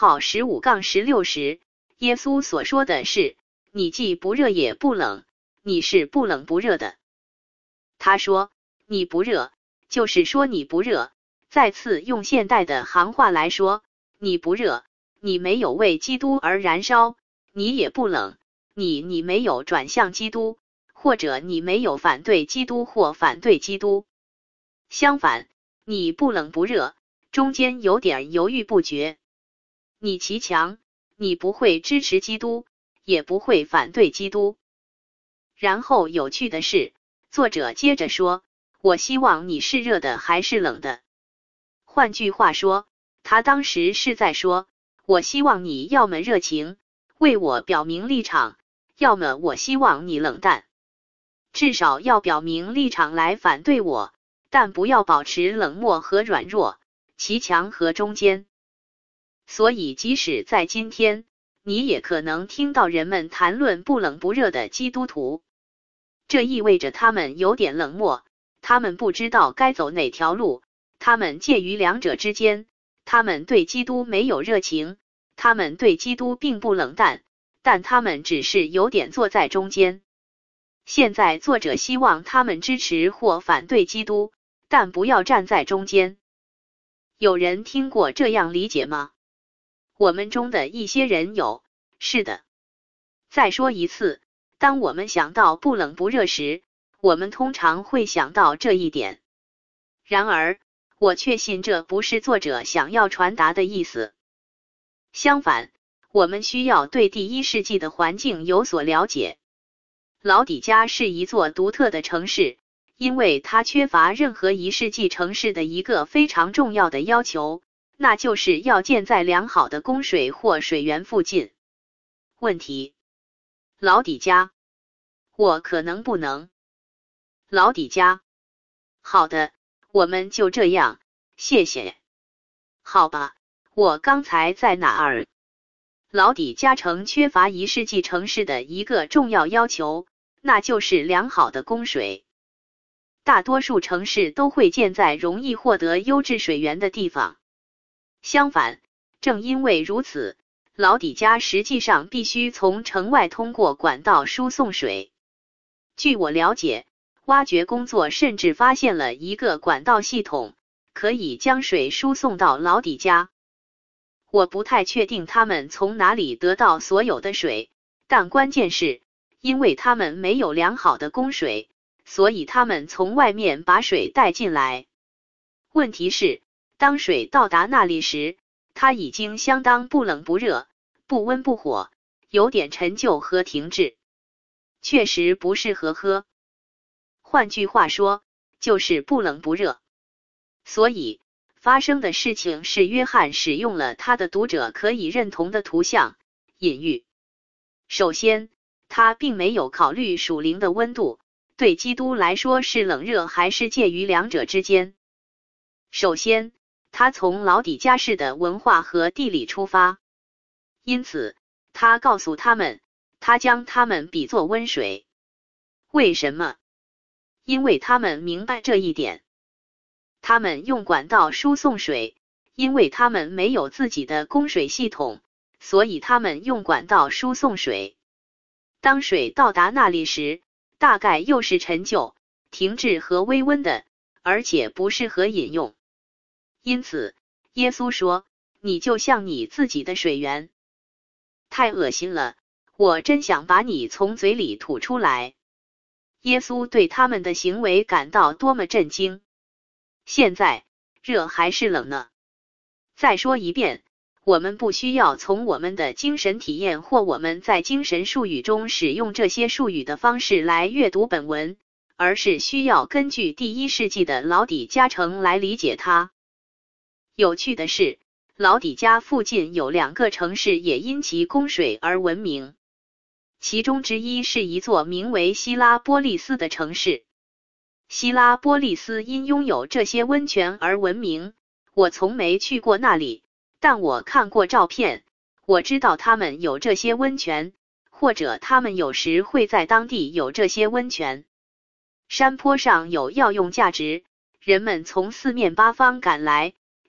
3-15-16时，耶稣所说的是，你既不热也不冷，你是不冷不热的。他说，你不热，就是说你不热。再次用现代的行话来说，你不热，你没有为基督而燃烧，你也不冷，你没有转向基督，或者你没有反对基督或反对基督。相反，你不冷不热，中间有点犹豫不决。你骑墙，你不会支持基督，也不会反对基督。然后有趣的是，作者接着说，我希望你是热的还是冷的。换句话说，他当时是在说，我希望你要么热情，为我表明立场，要么我希望你冷淡。至少要表明立场来反对我，但不要保持冷漠和软弱，骑墙和中间。所以即使在今天，你也可能听到人们谈论不冷不热的基督徒。这意味着他们有点冷漠，他们不知道该走哪条路，他们介于两者之间，他们对基督没有热情，他们对基督并不冷淡，但他们只是有点坐在中间。现在作者希望他们支持或反对基督，但不要站在中间。有人听过这样理解吗？我们中的一些人有，是的。再说一次，当我们想到不冷不热时，我们通常会想到这一点。然而，我确信这不是作者想要传达的意思。相反，我们需要对第一世纪的环境有所了解。老底嘉是一座独特的城市，因为它缺乏任何一世纪城市的一个非常重要的要求，那就是要建在良好的供水或水源附近。问题：老底嘉，我可能不能。老底嘉：好的，我们就这样，谢谢。好吧，我刚才在哪儿？老底嘉城缺乏一世纪城市的一个重要要求，那就是良好的供水。大多数城市都会建在容易获得优质水源的地方。相反，正因为如此，老底嘉实际上必须从城外通过管道输送水。据我了解，挖掘工作甚至发现了一个管道系统，可以将水输送到老底嘉。我不太确定他们从哪里得到所有的水，但关键是，因为他们没有良好的供水，所以他们从外面把水带进来。问题是，当水到达那里时，它已经相当不冷不热，不温不火，有点陈旧和停滞，确实不适合喝。换句话说，就是不冷不热。所以发生的事情是，约翰使用了他的读者可以认同的图像隐喻。首先，他并没有考虑属灵的温度，对基督来说是冷热还是介于两者之间。首先，他从老底嘉市的文化和地理出发，因此他告诉他们，他将他们比作温水。为什么？因为他们明白这一点。他们用管道输送水，因为他们没有自己的供水系统，所以他们用管道输送水。当水到达那里时，大概又是陈旧、停滞和微温的，而且不适合饮用。因此，耶稣说，你就像你自己的水源。太恶心了，我真想把你从嘴里吐出来。耶稣对他们的行为感到多么震惊。现在，热还是冷呢？再说一遍，我们不需要从我们的精神体验或我们在精神术语中使用这些术语的方式来阅读本文，而是需要根据第一世纪的老底嘉城来理解它。有趣的是，老底嘉附近有两个城市也因其供水而闻名，其中之一是一座名为希拉波利斯的城市。希拉波利斯因拥有这些温泉而闻名，我从没去过那里，但我看过照片，我知道他们有这些温泉，或者他们有时会在当地有这些温泉。山坡上有药用价值，人们从四面八方赶来，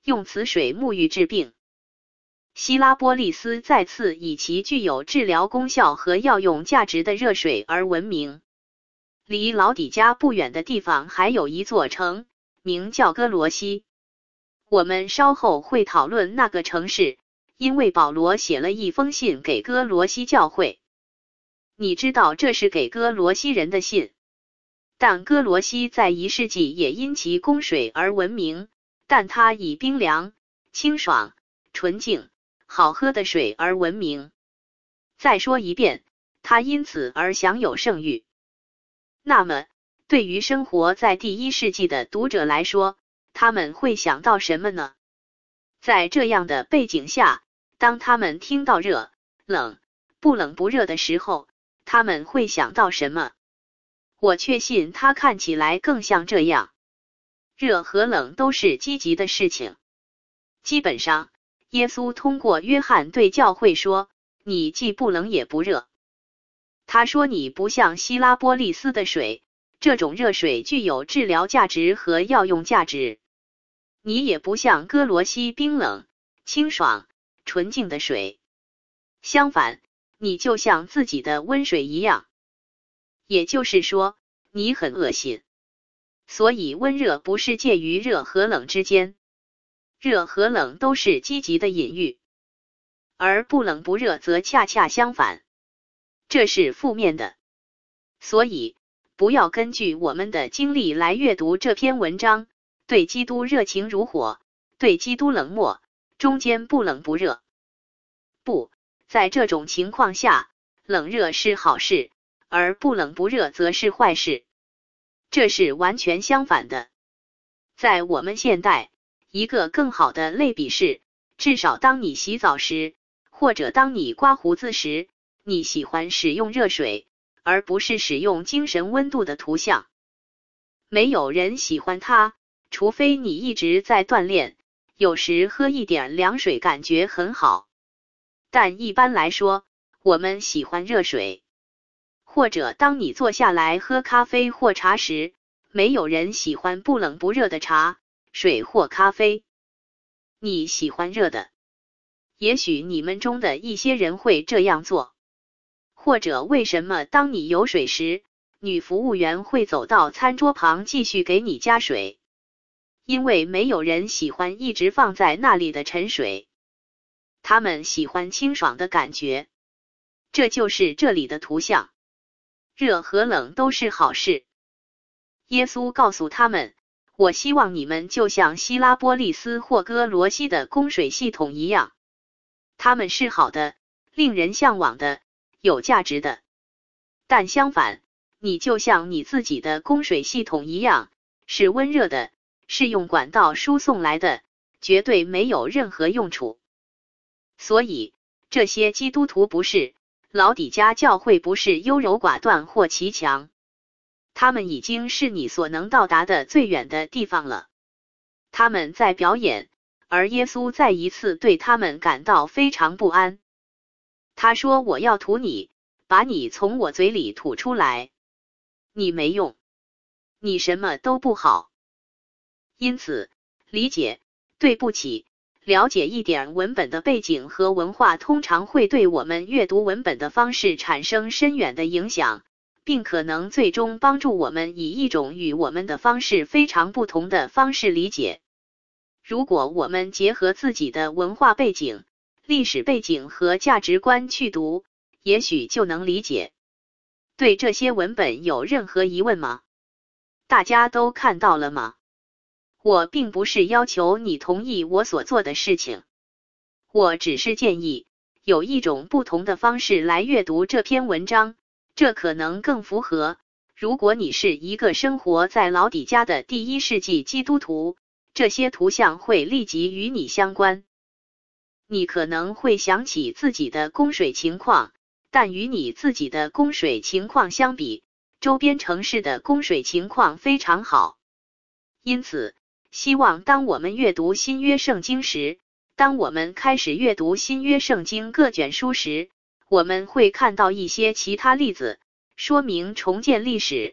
用此水沐浴治病。希拉波利斯再次以其具有治疗功效和药用价值的热水而闻名。离老底嘉不远的地方还有一座城，名叫哥罗西。我们稍后会讨论那个城市，因为保罗写了一封信给哥罗西教会。你知道这是给哥罗西人的信，但哥罗西在1世纪也因其供水而闻名，但它以冰凉、清爽、纯净、好喝的水而闻名。再说一遍，它因此而享有盛誉。那么，对于生活在第1世纪的读者来说，他们会想到什么呢？在这样的背景下，当他们听到热、冷、不冷不热的时候，他们会想到什么？我确信它看起来更像这样。热和冷都是积极的事情。基本上，耶稣通过约翰对教会说，你既不冷也不热。他说你不像希拉波利斯的水，这种热水具有治疗价值和药用价值。你也不像哥罗西冰冷、清爽、纯净的水。相反，你就像自己的温水一样。也就是说，你很恶心。所以温热不是介于热和冷之间，热和冷都是积极的隐喻，而不冷不热则恰恰相反，这是负面的。所以，不要根据我们的经历来阅读这篇文章，对基督热情如火，对基督冷漠，中间不冷不热。不，在这种情况下，冷热是好事，而不冷不热则是坏事。这是完全相反的。在我们现代，一个更好的类比是，至少当你洗澡时，或者当你刮胡子时，你喜欢使用热水，而不是使用精神温度的图像。没有人喜欢它，除非你一直在锻炼，有时喝一点凉水感觉很好。但一般来说，我们喜欢热水。或者当你坐下来喝咖啡或茶时，没有人喜欢不冷不热的茶、水或咖啡。你喜欢热的。也许你们中的一些人会这样做。或者为什么当你有水时，女服务员会走到餐桌旁继续给你加水？因为没有人喜欢一直放在那里的沉水。他们喜欢清爽的感觉。这就是这里的图像。热和冷都是好事。耶稣告诉他们，我希望你们就像希拉波利斯或哥罗西的供水系统一样。它们是好的，令人向往的，有价值的。但相反，你就像你自己的供水系统一样，是温热的，是用管道输送来的，绝对没有任何用处。所以，这些基督徒不是，老底嘉教会不是优柔寡断或骑墙。他们已经是你所能到达的最远的地方了。他们在表演，而耶稣再一次对他们感到非常不安。他说，我要吐你，把你从我嘴里吐出来。你没用，你什么都不好。因此，理解，对不起，了解一点文本的背景和文化通常会对我们阅读文本的方式产生深远的影响，并可能最终帮助我们以一种与我们的方式非常不同的方式理解。如果我们结合自己的文化背景、历史背景和价值观去读，也许就能理解。对这些文本有任何疑问吗？大家都看到了吗？我并不是要求你同意我所做的事情，我只是建议有一种不同的方式来阅读这篇文章，这可能更符合。如果你是一个生活在老底嘉的第1世纪基督徒，这些图像会立即与你相关。你可能会想起自己的供水情况，但与你自己的供水情况相比，周边城市的供水情况非常好。因此，希望当我们阅读新约圣经时，当我们开始阅读新约圣经各卷书时，我们会看到一些其他例子，说明重建历史、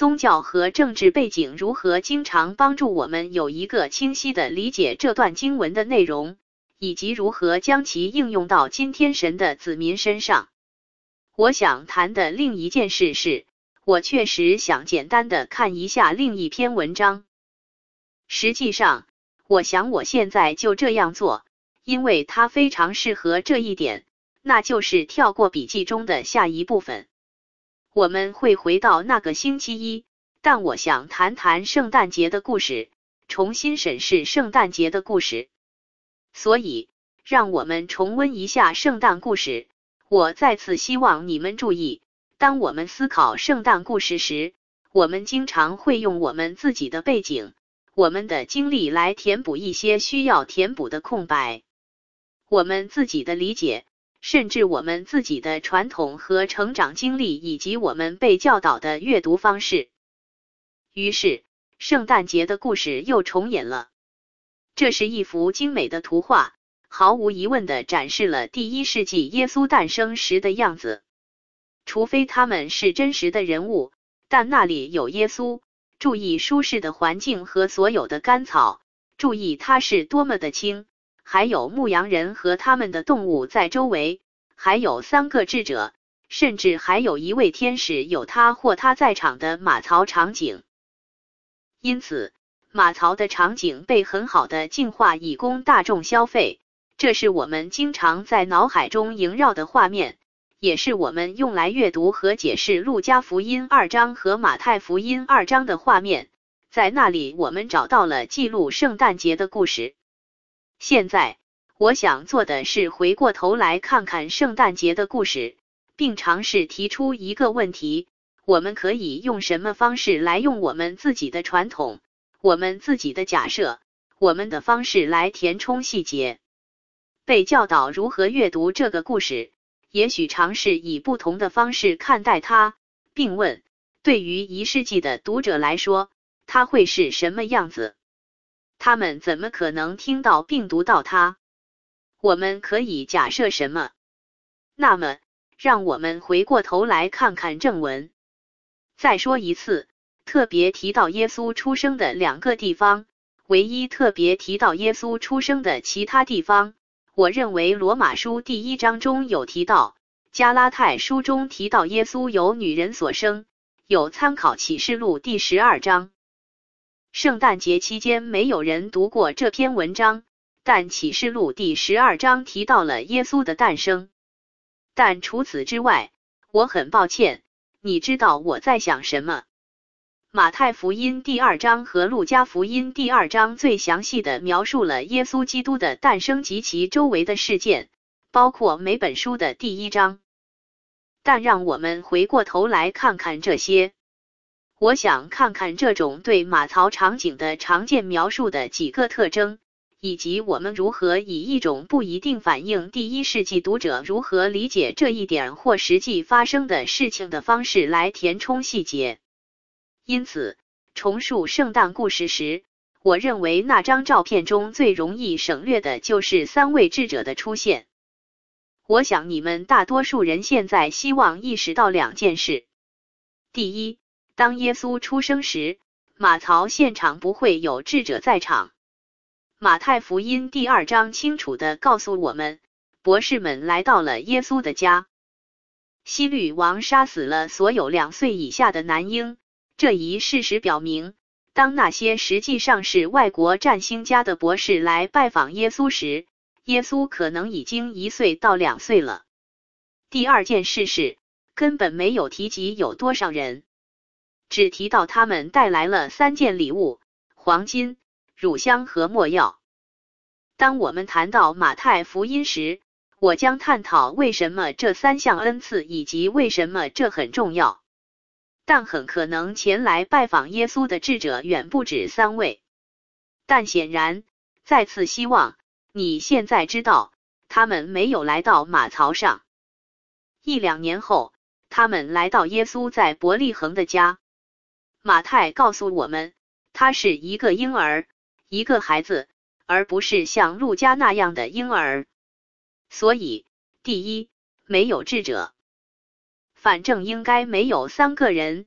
宗教和政治背景如何经常帮助我们有一个清晰的理解这段经文的内容，以及如何将其应用到今天神的子民身上。我想谈的另一件事是，我确实想简单的看一下另一篇文章。实际上，我想我现在就这样做，因为它非常适合这一点，那就是跳过笔记中的下一部分。我们会回到那个星期一，但我想谈谈圣诞节的故事，重新审视圣诞节的故事。所以，让我们重温一下圣诞故事。我再次希望你们注意，当我们思考圣诞故事时，我们经常会用我们自己的背景、我们的经历来填补一些需要填补的空白。我们自己的理解，甚至我们自己的传统和成长经历，以及我们被教导的阅读方式。于是，圣诞节的故事又重演了。这是一幅精美的图画，毫无疑问地展示了第1世纪耶稣诞生时的样子。除非他们是真实的人物，但那里有耶稣。注意舒适的环境和所有的干草，注意它是多么的轻。还有牧羊人和他们的动物在周围，还有3个智者，甚至还有一位天使有他或他在场的马槽场景。因此，马槽的场景被很好的净化以供大众消费，这是我们经常在脑海中萦绕的画面，也是我们用来阅读和解释路加福音2章和马太福音2章的画面。在那里我们找到了记录圣诞节的故事。现在，我想做的是回过头来看看圣诞节的故事，并尝试提出一个问题：我们可以用什么方式来用我们自己的传统、我们自己的假设、我们的方式来填充细节？被教导如何阅读这个故事，也许尝试以不同的方式看待它，并问：对于1世纪的读者来说，它会是什么样子？他们怎么可能听到并读到它？我们可以假设什么？那么，让我们回过头来看看正文。再说一次，特别提到耶稣出生的2个地方，唯一特别提到耶稣出生的其他地方，我认为罗马书第1章中有提到，加拉太书中提到耶稣由女人所生，有参考启示录第12章。圣诞节期间没有人读过这篇文章，但启示录第12章提到了耶稣的诞生。但除此之外，我很抱歉，你知道我在想什么？马太福音第2章和路加福音第2章最详细地描述了耶稣基督的诞生及其周围的事件，包括每本书的第1章。但让我们回过头来看看这些。我想看看这种对马槽场景的常见描述的几个特征，以及我们如何以一种不一定反映第1世纪读者如何理解这一点或实际发生的事情的方式来填充细节。因此，重述圣诞故事时，我认为那张照片中最容易省略的就是3位智者的出现。我想你们大多数人现在希望意识到2件事。第一，当耶稣出生时，马槽现场不会有智者在场。马太福音第2章清楚地告诉我们，博士们来到了耶稣的家。希律王杀死了所有2岁以下的男婴，这一事实表明，当那些实际上是外国占星家的博士来拜访耶稣时，耶稣可能已经1岁到2岁了。第2件事是，根本没有提及有多少人，只提到他们带来了3件礼物：黄金、乳香和没药。当我们谈到马太福音时，我将探讨为什么这3项恩赐以及为什么这很重要。但很可能前来拜访耶稣的智者远不止3位。但显然，再次希望你现在知道，他们没有来到马槽上。1-2年后，他们来到耶稣在伯利恒的家。马太告诉我们，他是一个婴儿，一个孩子，而不是像路加那样的婴儿。所以，第一，没有智者。反正应该没有3个人，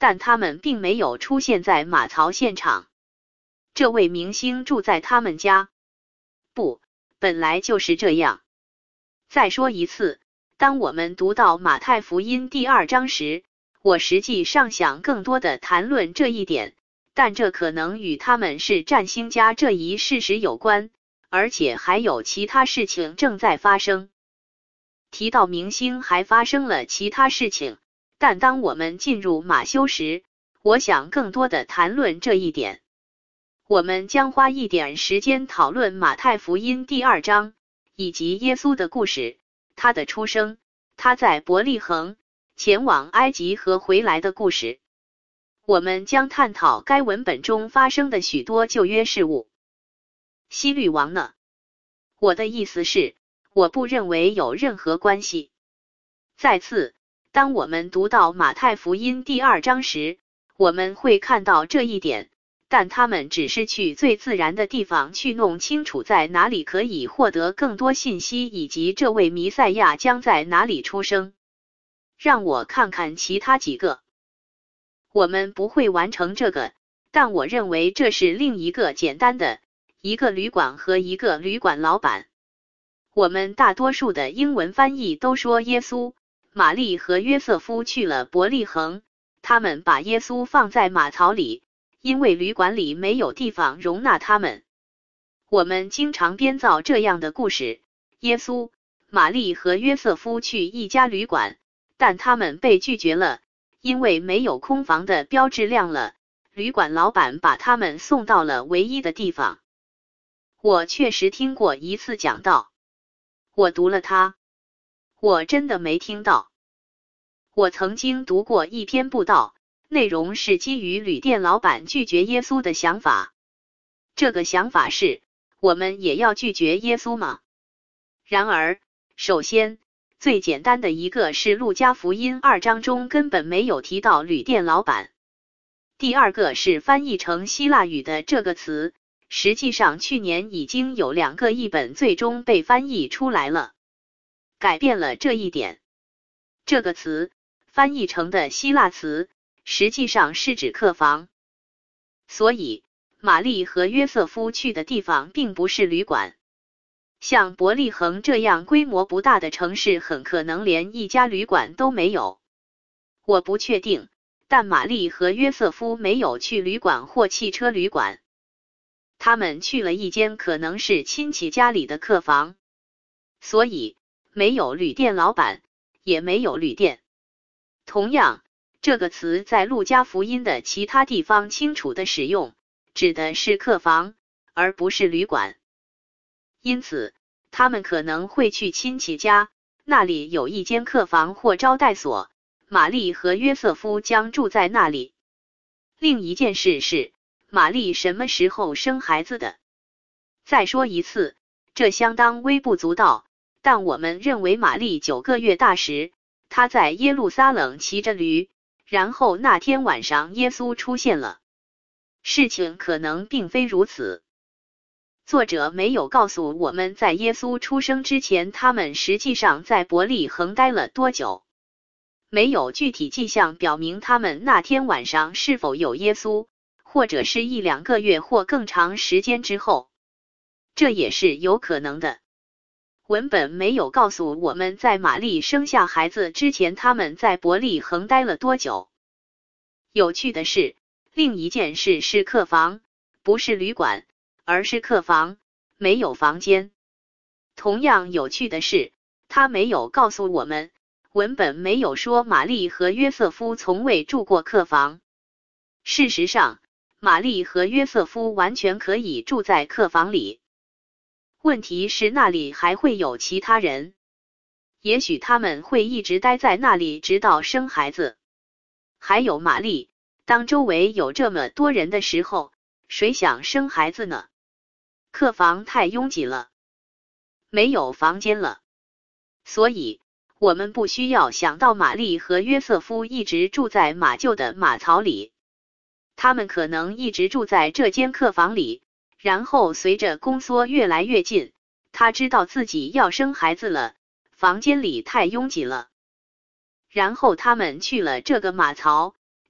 但他们并没有出现在马槽现场。这位明星住在他们家？不，本来就是这样。再说一次，当我们读到马太福音第2章时，我实际上想更多的谈论这一点，但这可能与他们是占星家这一事实有关，而且还有其他事情正在发生。提到明星还发生了其他事情，但当我们进入马修时，我想更多的谈论这一点。我们将花一点时间讨论马太福音第2章，以及耶稣的故事，他的出生，他在伯利恒前往埃及和回来的故事。我们将探讨该文本中发生的许多旧约事物。希律王呢？我的意思是，我不认为有任何关系。再次，当我们读到马太福音第2章时，我们会看到这一点，但他们只是去最自然的地方去弄清楚在哪里可以获得更多信息，以及这位弥赛亚将在哪里出生。让我看看其他几个。我们不会完成这个，但我认为这是另一个简单的，一个旅馆和一个旅馆老板。我们大多数的英文翻译都说耶稣、玛丽和约瑟夫去了伯利恒，他们把耶稣放在马槽里，因为旅馆里没有地方容纳他们。我们经常编造这样的故事：耶稣、玛丽和约瑟夫去一家旅馆，但他们被拒绝了，因为没有空房的标志亮了。旅馆老板把他们送到了唯一的地方。我确实听过一次讲道，我读了它，我真的没听到。我曾经读过一篇布道，内容是基于旅店老板拒绝耶稣的想法。这个想法是，我们也要拒绝耶稣吗？然而，首先，最简单的一个是路加福音2章中根本没有提到旅店老板。第二个是翻译成希腊语的这个词，实际上去年已经有2个译本最终被翻译出来了，改变了这一点。这个词翻译成的希腊词实际上是指客房，所以玛丽和约瑟夫去的地方并不是旅馆。像伯利恒这样规模不大的城市很可能连一家旅馆都没有。我不确定，但玛丽和约瑟夫没有去旅馆或汽车旅馆，他们去了一间可能是亲戚家里的客房，所以没有旅店老板，也没有旅店。同样，这个词在路加福音的其他地方清楚的使用，指的是客房，而不是旅馆。因此，他们可能会去亲戚家，那里有一间客房或招待所，玛丽和约瑟夫将住在那里。另一件事是，玛丽什么时候生孩子的？再说一次，这相当微不足道，但我们认为玛丽9个月大时，她在耶路撒冷骑着驴，然后那天晚上耶稣出现了。事情可能并非如此。作者没有告诉我们在耶稣出生之前他们实际上在伯利恒待了多久。没有具体迹象表明他们那天晚上是否有耶稣，或者是1-2个月或更长时间之后。这也是有可能的。文本没有告诉我们在玛丽生下孩子之前他们在伯利恒待了多久。有趣的是，另一件事是客房，不是旅馆，而是客房，没有房间。同样有趣的是，他没有告诉我们，文本没有说玛丽和约瑟夫从未住过客房。事实上，玛丽和约瑟夫完全可以住在客房里。问题是那里还会有其他人，也许他们会一直待在那里直到生孩子。还有玛丽，当周围有这么多人的时候，谁想生孩子呢？客房太拥挤了，没有房间了。所以，我们不需要想到玛丽和约瑟夫一直住在马厩的马槽里。他们可能一直住在这间客房里，然后随着宫缩越来越近，他知道自己要生孩子了，房间里太拥挤了。然后他们去了这个马槽，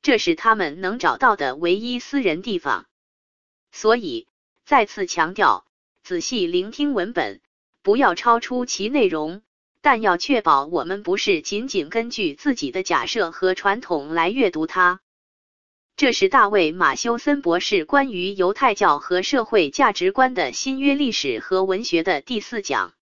这是他们能找到的唯一私人地方。所以，再次强调，仔细聆听文本，不要超出其内容，但要确保我们不是仅仅根据自己的假设和传统来阅读它。这是大卫·马修森博士关于犹太教和社会价值观的新约历史和文学的第4讲。